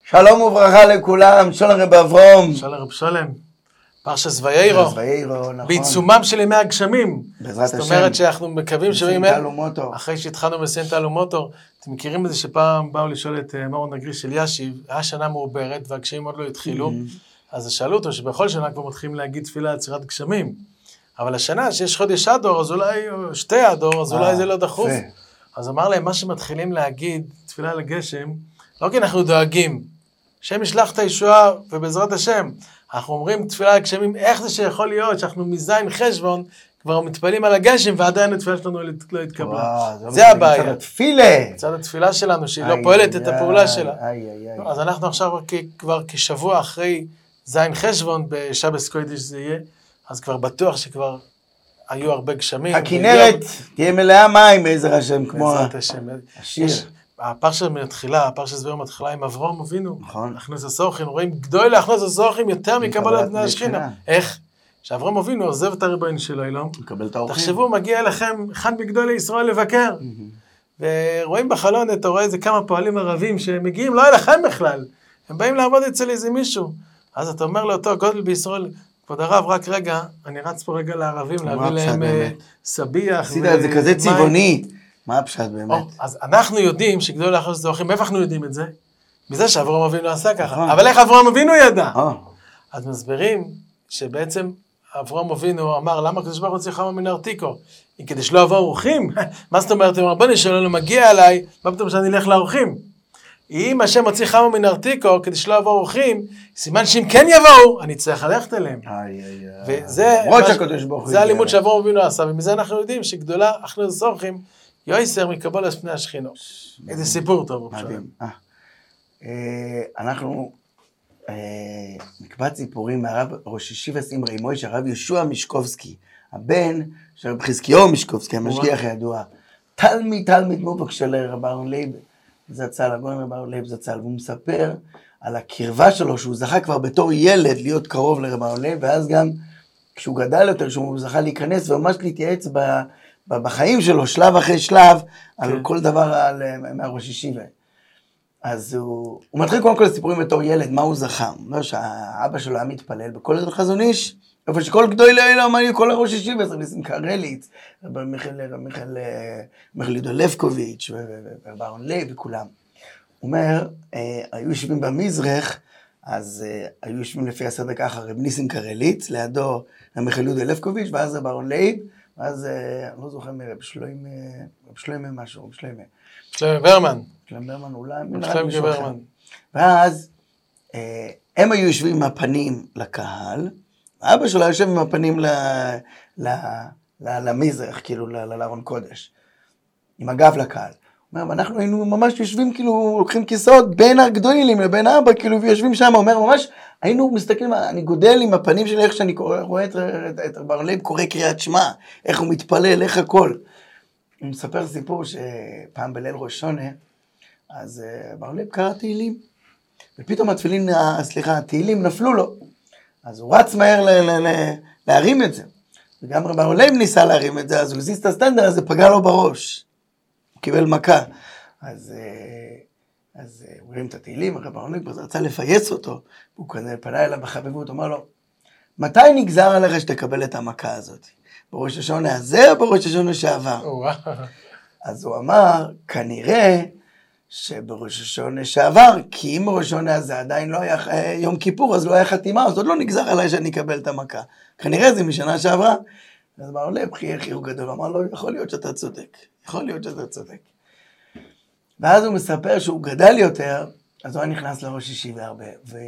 שלום וברכה לכולם, שלום רב אברום. שלום רב שלם. פרשת וירא. נכון. בעיצומם של ימי הגשמים. בעזרת השם. זאת אומרת שאנחנו מקווים אחרי שהתחלנו בסין תלו מוטור. אתם מכירים את זה שפעם באו לשאול את מורן הגריש של ישיב, היה שנה מעוברת והגשמים עוד לא התחילו, אז שאלו אותו שבכל שנה כבר מתחילים להגיד תפילה לעצירת גשמים. אבל השנה שיש חודש אדור, אז אולי, או שתי אדור, אז אולי זה לא דחוף. אז אמר להם, מה שמתחילים להגיד תפילה לגשם, לא כי אנחנו דואגים, השם ישלח את הישועה ובעזרת השם, אנחנו אומרים תפילה לגשמים, איך זה שיכול להיות שאנחנו מזין חשבון, כבר מתפעלים על הגשם ועדיין התפילה שלנו לא התקבלה. זה הבעיה. מצד התפילה. מצד התפילה שלנו, שהיא לא פועלת את הפעולה שלה. אז אנחנו עכשיו כבר כשבוע אחרי זין חשבון, בשבס קודש זה יהיה, אז כבר בטוח שכבר היו הרבה גשמים. הכנרת תהיה מלאה מים בעזר השם, כמו השיר. הפרשה וירא מתחילה עם אברהם אבינו. נכון. הכנס הסורכים, רואים גדול להכנס הסורכים יותר מקבלת בני השכינה. איך? שאברהם אבינו עוזב את הריבונו של העולם. תחשבו, מגיע אליכם אחד מגדולי ישראל לבקר. ורואים בחלון, אתה רואה איזה כמה פועלים ערבים שמגיעים, לא אליכם בכלל. הם באים לעבוד אצל איזה מישהו. אז אתה אומר לאותו גודל בישראל, כבוד הרב, רק רגע, אני רץ פה רגע לערבים, להביא להם סביח. עשית את זה כזה צבעוני. מה הפשט באמת? אז אנחנו יודעים שגדול להכנס הסורכים, איפה אנחנו יודעים את זה? מזה שאברהם אבינו עשה ככה. אבל איך אברהם אבינו ידע? אז מסבירים שבעצם אברהם אבינו אמר, למה הקדוש ברוך הוא הוציא חמה מן הארתיקו? כדי שלא יבואו אורחים? מה זאת אומרת? רבנו שלנו מגיע אליי, מה פתאום שאני אלך לאורחים? אם השם הוציא חמה מן הארתיקו, כדי שלא יבואו אורחים, סימן שאם כן יבואו, אני צריך ללכת אליהם. וזה הלימוד שאברהם אבינו עשה, ומזה אנחנו יודעים שגדולה הכנס הסורכים, יויסר מקבלת פני השכינה. איזה סיפור טוב. מדהים. אנחנו מקבץ סיפורים מהרב ראש ישיבה אמרי מוישה, הרב יהושע מישקובסקי, הבן של רב חזקיהו מישקובסקי, המשגיח הידוע, תלמיד מובהק של רב אהרון לייב זצ"ל, הגאון רב אהרון לייב זצ"ל, והוא מספר על הקרבה שלו, שהוא זכה כבר בתור ילד להיות קרוב לרב אהרון לייב, ואז גם כשהוא גדל יותר, שהוא זכה להיכנס וממש להתייעץ בחיים שלו, שלב אחרי שלב, על כל דבר מהראש ישיבה. אז הוא מתחיל קודם כל סיפורים בתור ילד, מה הוא זכה. הוא אומר שהאבא שלו היה מתפלל בכל ערב חזון איש, איפה שכל גדולי העולם היו כל הראש ישיבה, רב ניסים קרליץ, רב מיכאל יהודה לבקוביץ' ורב אהרון לייב וכולם. הוא אומר, היו יושבים במזרח, אז היו יושבים לפי הסדר ככה, רב ניסים קרליץ, לידו רב מיכאל יהודה לבקוביץ', ואז רב אהרון לייב, ואז אני לא זוכר רב שלוימה משהו, רב שלוימה. שלוימה ברמן. שלוימה ברמן אולי, ואז הם היו יושבים עם הפנים לקהל, אבא שלו יושב עם הפנים למזרח, כאילו לארון קודש, עם הגב לקהל. הוא אומר, אנחנו היינו ממש יושבים, כאילו, לוקחים כיסאות בין הגדולים לבין אבא, כאילו, ויושבים שם. הוא אומר, ממש, היינו מסתכלים, אני גודל עם הפנים שלי, איך שאני רואה את רב אהרון לייב, קורא קריאת שמע, איך הוא מתפלל, איך הכל. הוא מספר סיפור שפעם בליל ראש שונה, אז רב אהרון לייב קרא תהילים, ופתאום התהילים נפלו לו. אז הוא רץ מהר להרים את זה. וגם רב אהרון לייב ניסה להרים את זה, אז הוא הזיז את הסטנדר, אז זה פגע לו בראש. הוא קיבל מכה. אז הוא הרים את התהילים, הרב אהרון לייב רצה לפייס אותו, הוא פנה אליו בחבבות, אמר לו, מתי נגזר עליך שתקבל את המכה הזאת? בראש השונה הזה או בראש השונה שעבר? אז הוא אמר, כנראה שבראש השונה שעבר, כי אם בראש השונה הזה עדיין לא היה יום כיפור, אז לא היה חתימה, אז עוד לא נגזר עליי שאני אקבל את המכה. כנראה זה משנה שעברה. אז אמר לו, חיוך גדול, אמר לו, יכול להיות שאתה צודק. ואז הוא מספר שהוא גדל יותר, אז הוא היה נכנס לראש ישיבה הרבה.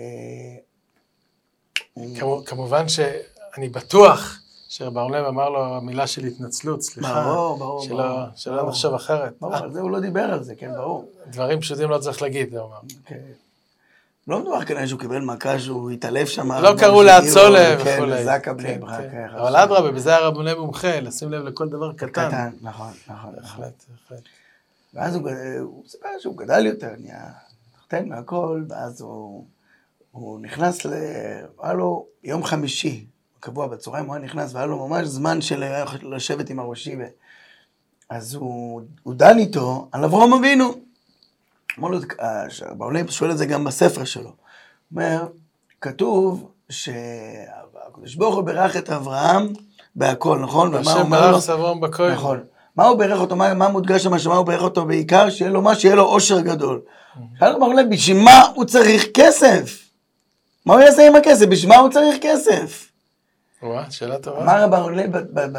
כמובן שאני בטוח שרב אהרון לייב אמר לו המילה של התנצלות, סליחה. ברור. שלא נחשוב אחרת. ברור, על זה הוא לא דיבר על זה, כן, ברור. דברים פשוטים לא צריך להגיד, הוא אמר. לא מדובר כנראה שהוא קיבל מכה שהוא התעלף שם. לא קראו לעצולה וכו'. כן, זקה בלי ברק. אבל אדרבה, בזה הרב אהרון לייב מומחה, לשים לב לכל דבר קטן. נכון. בהחלט. ואז הוא סיפר שהוא גדל יותר, נהיה תחתן מהכל, ואז הוא נכנס היה לו יום חמישי, קבוע בצהריים, הוא היה נכנס, והיה לו ממש זמן של לשבת עם הראש ישיבה. אז הוא דן איתו על אברהם אבינו. אמר לו, בעולם שואל את זה גם בספר שלו. אומר, כתוב שהקדוש ברוך הוא בירך את אברהם בהכל, נכון? השם ברך סבון בכל. נכון. מה הוא בירך אותו? מה מודגש שם? מה הוא בירך אותו בעיקר? שיהיה לו מה? שיהיה לו עושר גדול. שאל לו בעולם, בשביל מה הוא צריך כסף? מה הוא יעשה עם הכסף? בשביל מה הוא צריך כסף? שאלה טובה. אמר בעולם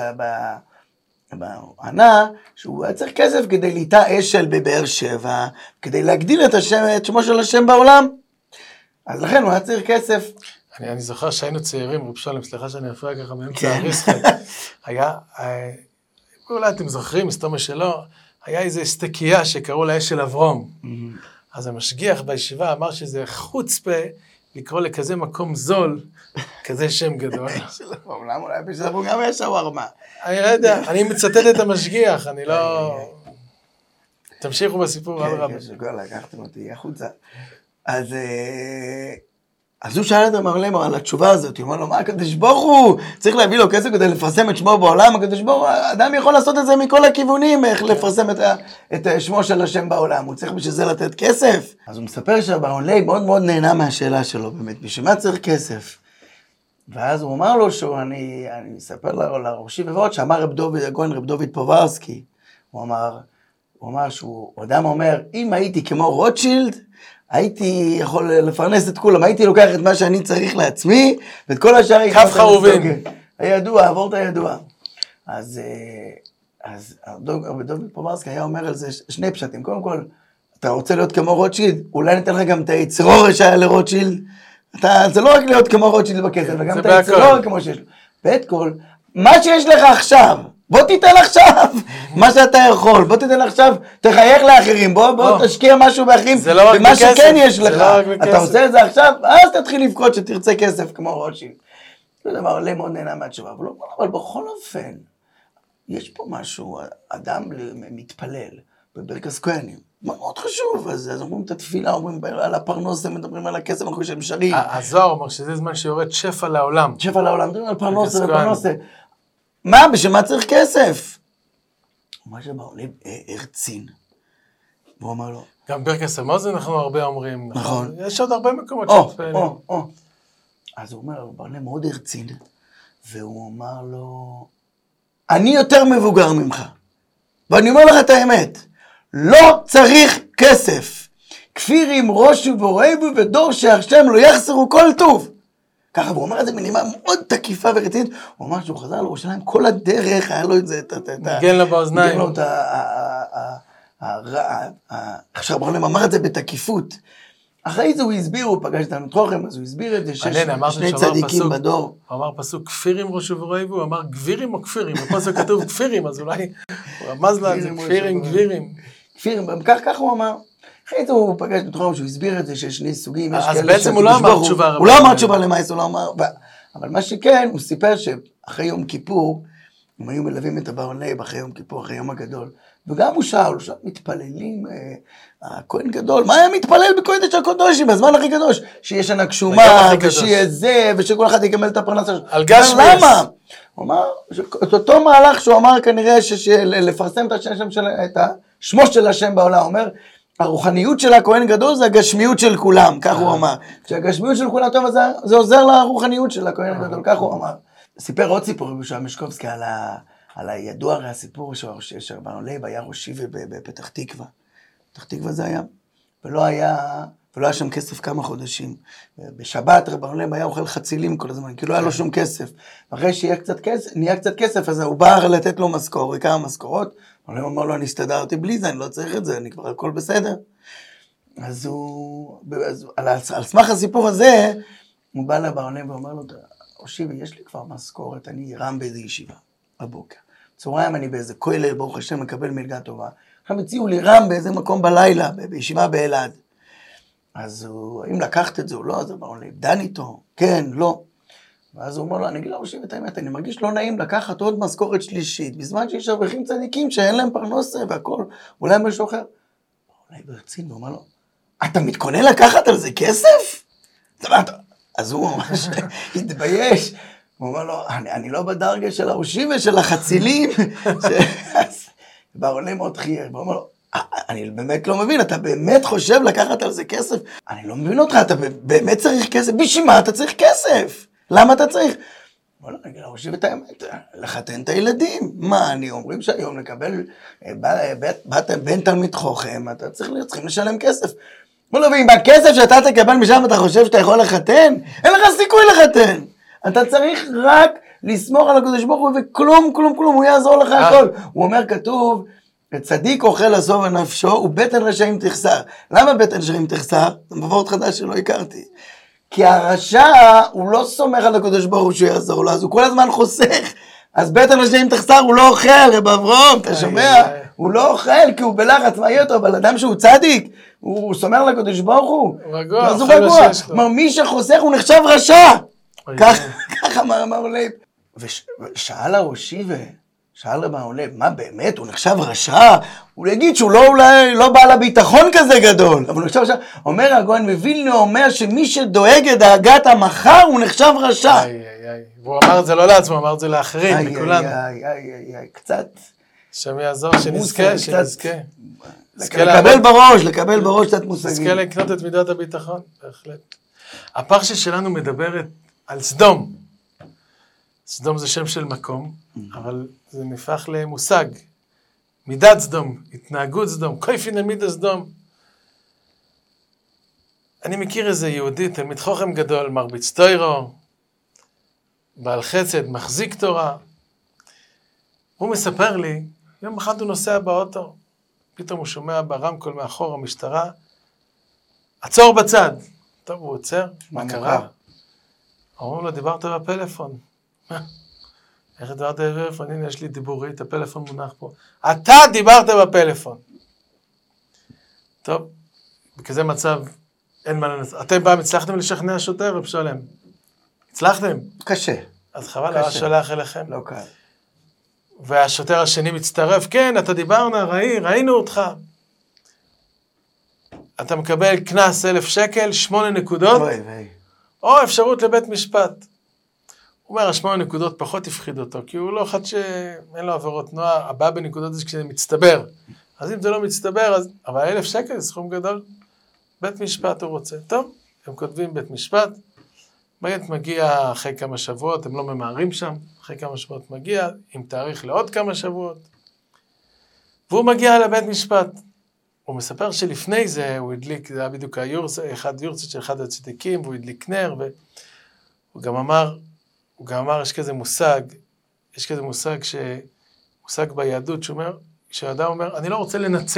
ענה שהוא היה צריך כסף כדי ליטע אשל בבאר שבע, כדי להגדיל את שמו של השם בעולם. אז לכן הוא היה צריך כסף. אני זוכר שהיינו צעירים, רב שלום, סליחה שאני אפריע ככה באמצע הריסחת. היה, אולי אתם זוכרים, מסתומה שלו, היה איזו סטקייה שקראו לה אשל אברום. אז המשגיח בישיבה אמר שזה חוצפה לקרוא לכזה מקום זול, כזה שם גדול. למה אולי בשביל גם יש שווארמה. אני לא יודע, אני מצטט את המשגיח, אני לא... תמשיכו בסיפור, עד רבה. כן, לקחתם אותי החוצה. אז הוא שאל את המרלם על התשובה הזאת, הוא אומר לו, מה הקדוש ברוך הוא? צריך להביא לו כסף כדי לפרסם את שמו בעולם, הקדוש ברוך הוא, אדם יכול לעשות את זה מכל הכיוונים, איך לפרסם את שמו של השם בעולם, הוא צריך בשביל זה לתת כסף. אז הוא מספר שהברנלי מאוד מאוד נהנה מהשאלה שלו, באמת, בשביל מה צריך כסף? ואז הוא אמר לו אני מספר לראשי ובאות, שאמר רב דוד, הגויין רב דוד פוברסקי, הוא אמר שהוא אדם אומר, אם הייתי כמו רוטשילד, הייתי יכול לפרנס את כולם, הייתי לוקח את מה שאני צריך לעצמי, ואת כל השאר... כף חרובין. הידוע, עבור את הידוע. אז דוד פוברסקי היה אומר על זה שני פשטים. קודם כל, אתה רוצה להיות כמו רוטשילד, אולי ניתן לך גם את היצרור שהיה לרוטשילד. זה לא רק להיות כמו רוטשילד בכסף, אלא גם את היצרור כמו שיש לו. בעת כל, מה שיש לך עכשיו, בוא תיתן עכשיו מה שאתה יכול, בוא תיתן עכשיו, תחייך לאחרים, בוא תשקיע משהו באחרים, ומה שכן יש לך, אתה עושה את זה עכשיו, אז תתחיל לבכות שתרצה כסף כמו רוטשילד. זה דבר עולה מאוד נהנה מהתשובה, אבל בכל אופן, יש פה משהו, אדם מתפלל בברכת כהנים, מאוד חשוב, אז אומרים את התפילה, אומרים על הפרנסה, מדברים על הכסף, אנחנו שהם שרים. הזוהר אומר שזה זמן שיורד שפע לעולם. שפע לעולם, מדברים על פרנסה. מה? בשביל מה צריך כסף? מה שבעולם הרצין. והוא אמר לו... גם ברכת המאזן אנחנו הרבה אומרים. נכון. יש עוד הרבה מקומות שתפעלים. אז הוא אומר, בעולם מאוד הרצין, והוא אמר לו, אני יותר מבוגר ממך, ואני אומר לך את האמת, לא צריך כסף. כפיר עם ראש ובורבו ודור שהשם לא יחסרו כל טוב. ככה, והוא אומר את זה בנימה מאוד תקיפה ורצינית, הוא אמר שהוא חזר לירושלים, כל הדרך היה לו את זה, ניגן לו באוזניים. ניגן לו את עכשיו ברנם אמר את זה בתקיפות. אחרי זה הוא הסביר, הוא פגש את המתחוכם, אז הוא הסביר את זה שני צדיקים בדור. הוא אמר פסוק כפירים ראש ובורבו, הוא אמר גבירים או כפירים, בפסוק כתוב כפירים, אז אולי הוא רמז לה, זה כפירים, גבירים. כפירים, כך הוא אמר. אחרי זה הוא פגש בתחום שהוא הסביר את זה שיש שני סוגים. אז בעצם הוא לא אמר תשובה. הוא לא אמר תשובה למעשה, הוא לא אמר. אבל מה שכן, הוא סיפר שאחרי יום כיפור, הם היו מלווים את הברנב אחרי יום כיפור, אחרי יום הגדול. וגם הוא שאל, מתפללים, הכהן גדול, מה היה מתפלל בקודש הקודשים, בזמן הכי קדוש? שיש ענק שומה, ושיהיה זה, ושכל אחד יקמל את הפרנסה שלו. על גש מייס. למה? הוא אמר, את אותו מהלך שהוא אמר כנראה, לפרסם את השמו של השם בעולם, הוא אומר, הרוחניות של הכהן גדול זה הגשמיות של כולם, כך הוא אמר. כשהגשמיות של כולם טוב, זה עוזר לרוחניות של הכהן הגדול, כך הוא אמר. סיפר עוד סיפור, בשביל משקובסקי, על הידוע הרי הסיפור שברנו לב היה ראשי בפתח תקווה. פתח תקווה זה היה, ולא היה שם כסף כמה חודשים. בשבת רבנו לב היה אוכל חצילים כל הזמן, כי לא היה לו שום כסף. ואחרי שנהיה קצת כסף, אז הוא בא לתת לו משכורת, כמה משכורות. רבנו לב אמר לו, אני הסתדרתי בלי זה, אני לא צריך את זה, אני כבר הכל בסדר. אז על סמך הסיפור הזה, הוא בא לברנו לב ואומר לו, ראשי, יש לי כבר משכורת, אני רם באיזו ישיבה בבוקר. צהריים אני באיזה כולל, ברוך השם, מקבל מלגה טובה. עכשיו הציעו לי רם באיזה מקום בלילה, בישיבה באלעד. אז אם לקחת את זה או לא, אז אמרו לי, דן איתו, כן, לא. ואז הוא אומר לו, אני אגיד לו, ראשי, את האמת, אני מרגיש לא נעים לקחת עוד משכורת שלישית, בזמן שיש אברכים צדיקים שאין להם פרנסה והכל, אולי משהו אחר. אולי ברצין, הוא אומר לו, אתה מתכונן לקחת על זה כסף? אז הוא ממש התבייש. הוא אומר לו, אני לא בדרגה של הראשי ושל החצילים. בעולם עוד חייר. הוא אומר לו, אני באמת לא מבין, אתה באמת חושב לקחת על זה כסף? אני לא מבין אותך, אתה באמת צריך כסף? בשביל מה אתה צריך כסף? למה אתה צריך? בוא נגיד, אני חושב את האמת, לחתן את הילדים. מה, אני אומרים שהיום לקבל בן תלמיד חוכם, אתה צריכים לשלם כסף. בוא נבין, בכסף שאתה תקבל משם אתה חושב שאתה יכול לחתן? אין לך סיכוי לחתן. אתה צריך רק לסמוך על הקדוש ברוך הוא, וכלום, כלום, כלום, הוא יעזור לך הכל. הוא אומר, כתוב, צדיק אוכל לסוב הנפשו, ובטן רשעים תחסר. למה בטן רשעים תחסר? זה מבואות חדש שלא הכרתי. כי הרשע, הוא לא סומך על הקדוש ברוך הוא שהוא יעזור לו, אז הוא כל הזמן חוסך. אז בטן רשעים תחסר, הוא לא אוכל, רב אברהם, אתה שומע? הוא לא אוכל, כי הוא בלחץ, מה יהיה אותו? אבל אדם שהוא צדיק, הוא סומך על הקדוש ברוך הוא. רגוע, אז הוא רגוע. כלומר, מי שחוסך הוא נחשב רשע. ככה אמר מעולב. ושאל הראשי שאל רב מעולב, מה באמת, הוא נחשב רשע? הוא יגיד שהוא אולי לא בעל הביטחון כזה גדול, אבל הוא נחשב רשע. אומר הגאון מווילנה, אומר שמי שדואג את דאגת המחר, הוא נחשב רשע. והוא אמר את זה לא לעצמו, אמר את זה לאחרים, לכולנו. קצת. שם יעזור, שנזכה. לקבל בראש קצת מושגים. נזכה לקנות את מידת הביטחון, בהחלט. הפרשה שלנו מדברת על סדום. סדום זה שם של מקום, אבל זה נפח למושג. מידת סדום, התנהגות סדום, כיפין למידת סדום. אני מכיר איזה יהודי, תלמיד חוכם גדול, מרביץ תוירו, בעל חסד, מחזיק תורה. הוא מספר לי, יום אחד הוא נוסע באוטו, פתאום הוא שומע ברמקול מאחור המשטרה, עצור בצד. טוב, הוא עוצר, מה קרה? אומרים לו, דיברת בפלאפון. איך דיברת בפלאפון? הנה, יש לי דיבורית, הפלאפון מונח פה. אתה דיברת בפלאפון. טוב, בכזה מצב, אין מה לנסות. אתם פעם הצלחתם לשכנע שוטר, רב שלם? הצלחתם? קשה. אז חבל, היה שולח אליכם. לא קל. והשוטר השני מצטרף, כן, אתה דיברנה, ראינו אותך. אתה מקבל קנס 1,000 שקל, 8 נקודות, או אפשרות לבית משפט. הוא אומר, 8 נקודות פחות הפחיד אותו, כי הוא לא אחד שאין לו עבירות תנועה, הבא בנקודות זה כשזה מצטבר. אז אם זה לא מצטבר, אז... אבל 1,000 שקל זה סכום גדול. בית משפט הוא רוצה. טוב, הם כותבים בית משפט, בית מגיע אחרי כמה שבועות, הם לא ממהרים שם, אחרי כמה שבועות מגיע, עם תאריך לעוד כמה שבועות. והוא מגיע לבית משפט. הוא מספר שלפני זה הוא הדליק, זה היה בדיוק יורצייט של אחד הצדיקים, והוא הדליק נר, והוא גם אמר, יש כזה מושג מושג ביהדות, שהאדם אומר, אני לא רוצה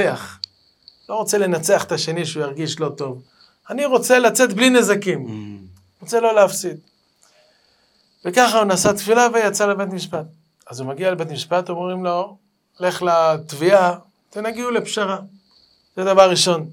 לנצח את השני שהוא ירגיש לא טוב. אני רוצה לצאת בלי נזקים. רוצה לא להפסיד. וככה הוא נשא תפילה ויצא לבית משפט. אז הוא מגיע לבית משפט, אומרים לו, לך לתביעה, תנגיעו לפשרה. זה דבר ראשון.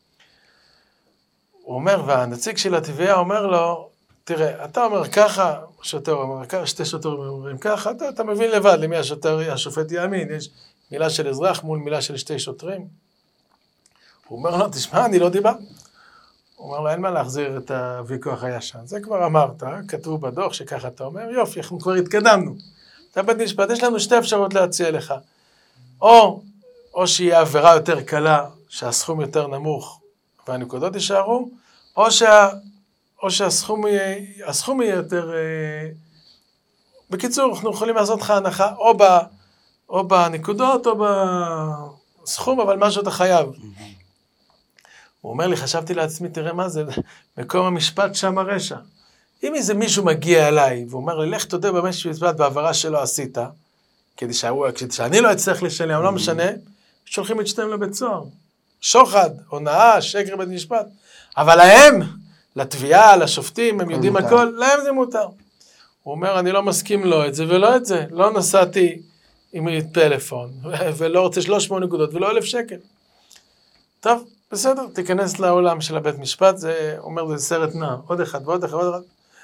הוא אומר, והנציג של התביעה אומר לו, תראה, אתה אומר ככה, שוטר אומר ככה, שתי שוטרים אומרים ככה, אתה מבין לבד למי השופט יאמין, יש מילה של אזרח מול מילה של שתי שוטרים. הוא אומר לו, תשמע, אני לא דיבר. הוא אומר לו, אין מה להחזיר את הוויכוח הישן. זה כבר אמרת, כתבו בדוח שככה אתה אומר, יופי, אנחנו כבר התקדמנו. אתה בית משפט, יש לנו שתי אפשרות להציע לך. או שיהיה עבירה יותר קלה, שהסכום יותר נמוך, והנקודות יישארו, או שהסכום יהיה יותר... בקיצור, אנחנו יכולים לעשות לך הנחה, או בנקודות, או בסכום, אבל משהו אתה חייב. הוא אומר לי, חשבתי לעצמי, תראה מה זה, מקום המשפט שם הרשע. אם איזה מישהו מגיע אליי, והוא אומר לי, לך תודה במשפט בעברה שלא עשית, כדי שאני לא אצטרך לשלם, לא משנה, שולחים את שתיהם לבית סוהר. שוחד, הונאה, שקר בית משפט. אבל להם, לתביעה, לשופטים, הם יודעים הכל, להם זה מותר. הוא אומר, אני לא מסכים לא את זה ולא את זה. לא נסעתי עם פלאפון, ולא רוצה 300 נקודות ולא 1,000 שקל. טוב, בסדר, תיכנס לעולם של הבית משפט, זה אומר, זה סרט נע, עוד אחד ועוד אחד ועוד אחד.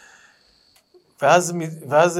ואז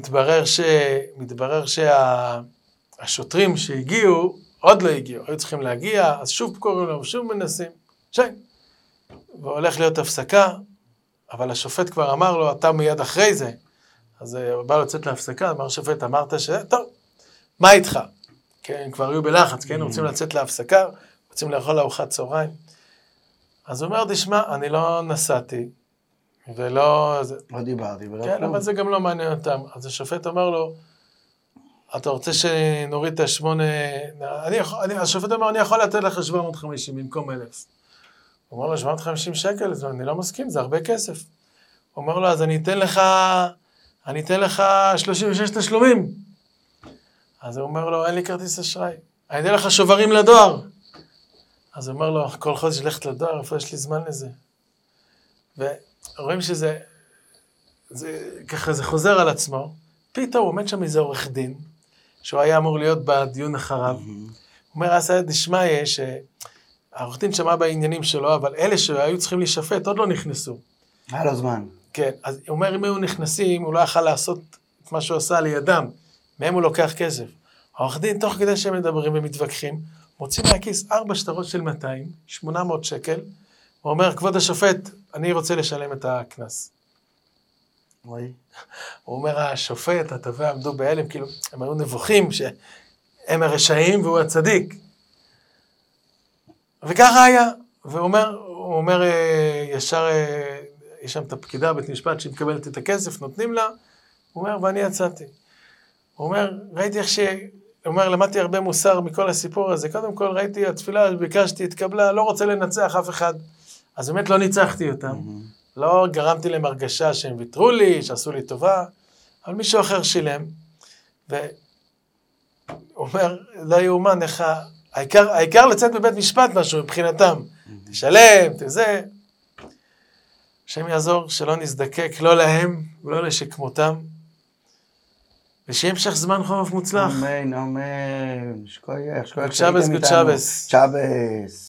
מתברר שהשוטרים שהגיעו, עוד לא הגיעו, היו צריכים להגיע, אז שוב קוראים להם, שוב מנסים, והולך להיות הפסקה, אבל השופט כבר אמר לו, אתה מיד אחרי זה, אז הוא בא לצאת להפסקה, אמר השופט, אמרת טוב, מה איתך? כן, כבר היו בלחץ, כן, רוצים לצאת להפסקה, רוצים לאכול ארוחת צהריים. אז הוא אומר, תשמע, אני לא נסעתי, ולא... לא דיברתי, ולא כן, כלום. אבל זה גם לא מעניין אותם. אז השופט אומר לו, אתה רוצה שנוריד את 8... השופט אומר, אני יכול לתת לך 750 במקום 1,000. הוא אומר לו, 750 שקל, אני לא מסכים, זה הרבה כסף. הוא אומר לו, אז אני אתן לך 36 תשלומים. אז הוא אומר לו, אין לי כרטיס אשראי. אני אתן לך שוברים לדואר. אז הוא אומר לו, כל חודש ללכת לדואר, איפה יש לי זמן לזה? ורואים שזה, ככה זה חוזר על עצמו. פתאום הוא עומד שם איזה עורך דין, שהוא היה אמור להיות בדיון אחריו. הוא אומר, עשה דשמיא, שהעורך דין שמע בעניינים שלו, אבל אלה שהיו צריכים להישפט עוד לא נכנסו. היה לו זמן. כן, אז הוא אומר, אם היו נכנסים, הוא לא יכל לעשות את מה שהוא עשה לידם. מהם הוא לוקח כסף. העורך דין, תוך כדי שהם מדברים ומתווכחים, מוצאים מהכיס 4 שטרות של 200, 800 שקל, הוא אומר, כבוד השופט, אני רוצה לשלם את הכנס. הוא אומר, השופט, התובע, עמדו בהלם, כאילו, הם היו נבוכים שהם הרשעים והוא הצדיק. וככה היה. והוא אומר, ישר, יש שם את הפקידה בית משפט שמקבלת את הכסף, נותנים לה, הוא אומר, ואני יצאתי. הוא אומר, ראיתי איך הוא אומר, למדתי הרבה מוסר מכל הסיפור הזה. קודם כל ראיתי התפילה, ביקשתי, התקבלה, לא רוצה לנצח אף אחד. אז באמת לא ניצחתי אותם. לא גרמתי להם הרגשה שהם ויתרו לי, שעשו לי טובה, אבל מישהו אחר שילם. והוא אומר, לא יאומן, איך העיקר לצאת בבית משפט משהו מבחינתם. תשלם, תזה. השם יעזור שלא נזדקק, לא להם ולא לשכמותם. ושיהיה המשך זמן חורף מוצלח. אמן, אמן. שקוייך, שקוייך. גודשבס, גודשבס. צ'אבס.